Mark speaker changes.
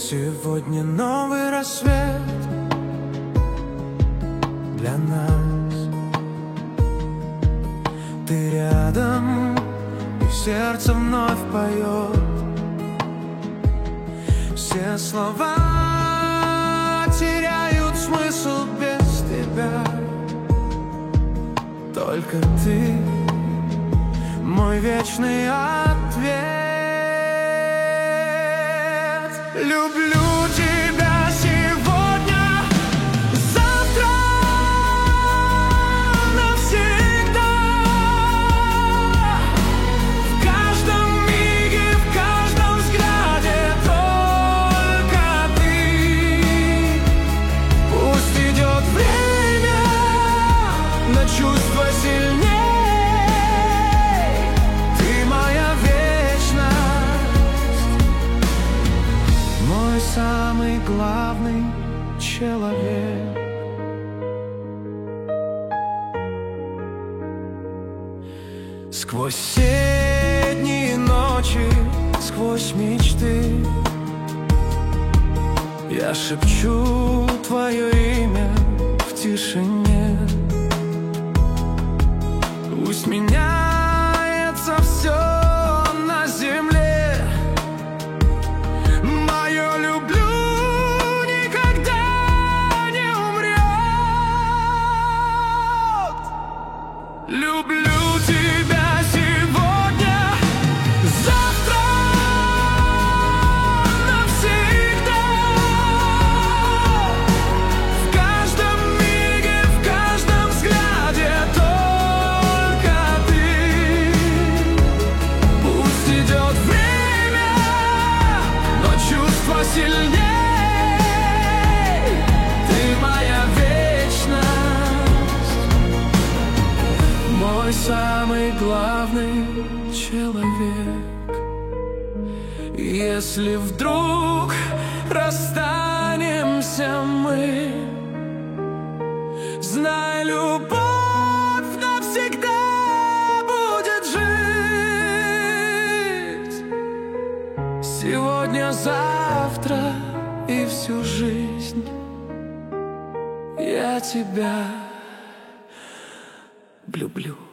Speaker 1: Сегодня новый рассвет для нас. Ты рядом, и сердце вновь поет. Все слова теряют смысл без тебя. Только ты мой вечный ответ. Люблю тебя сегодня, завтра, навсегда. В каждом миге, в каждом взгляде только ты. Пусть идет время, но чувства сильнее. Самый главный человек. Сквозь все дни и ночи, сквозь мечты я шепчу твое имя в тишине. Пусть меняется все на земле, люблю тебя сегодня, завтра, навсегда. В каждом миге, в каждом взгляде только ты. Пусть идет время, но чувства сильнее. Мой самый главный человек. Если вдруг расстанемся мы, знай, любовь навсегда будет жить. Сегодня, завтра и всю жизнь я тебя люблю.